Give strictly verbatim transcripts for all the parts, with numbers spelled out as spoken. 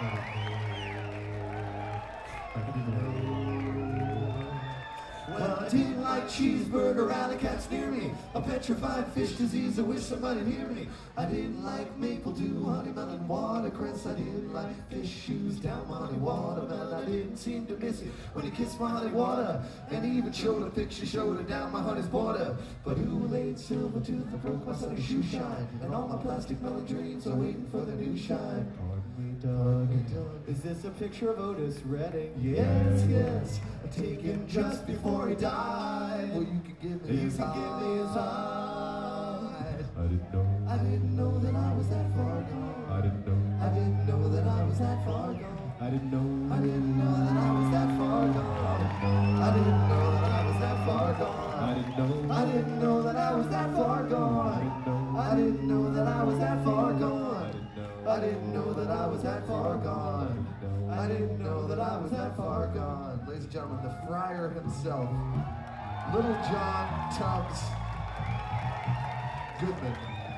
Well, I didn't like cheeseburger, alley cats near me, a petrified fish disease, I wish somebody'd hear me. I didn't like maple dew, honey melon, watercress. I didn't like fish shoes down honey watermelon. I didn't seem to miss it when he kissed my honey water, and he even showed a picture, showed it down my honey's border. But who laid silver tooth that broke my sunny shoe shine, and all my plastic melon dreams are waiting for the new shine. Doug, is this a picture of Otis Redding? Yes, yes, taken just before he died. Well, you can give me his hide. Give me his hide. I didn't know. I didn't know that I was that far gone. I didn't know. I didn't know that I was that far gone. I didn't know. I didn't know that I was that far gone. I didn't know that I was that far gone. I didn't know. I didn't know that I was that far gone. I didn't know that I was that far gone. I didn't know that I was that far gone. I didn't know that I was that far gone. Ladies and gentlemen, the Friar himself, Little John Tubbs Goodman.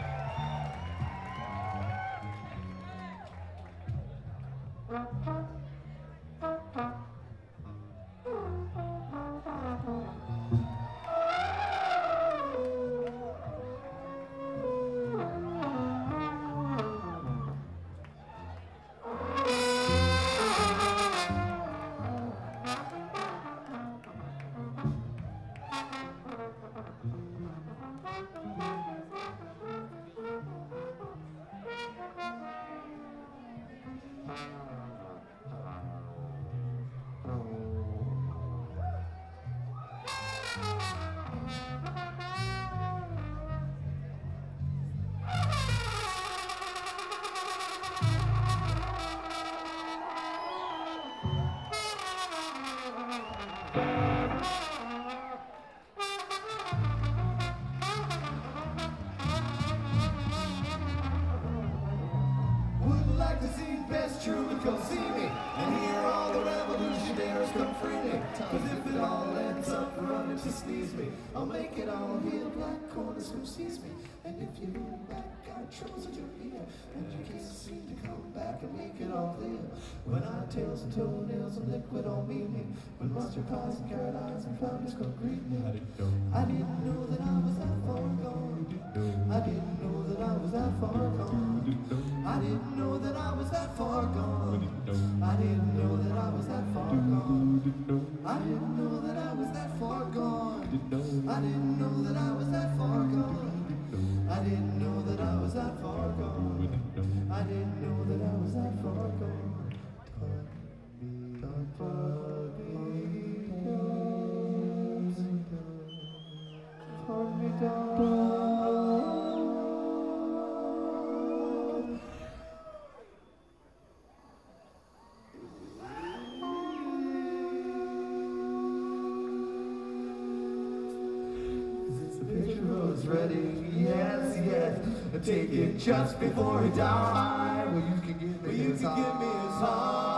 Truman come see me and hear all the revolutionaries come free me. Cause if it all ends up running to sneeze me, I'll make it all heal. Black corners who sees me. And if you look back, got troubles in your ear, and your kisses seem to come back and make it all clear. When I tails and toenails and liquid all meet me, when mustard pies and carrot eyes and flowers come greet me. I didn't know. I didn't know that I was that far gone. I didn't know that I was that far gone. I didn't know that I was that far gone. I didn't know that I was that far gone. I didn't know that I was that far gone. I didn't know that I was that far gone. I didn't know that I was that far gone. I didn't know that I was that far gone. Tug me, tug me down. Ready, yes, yes. Take it just before he died. Well, you can give me well, his heart.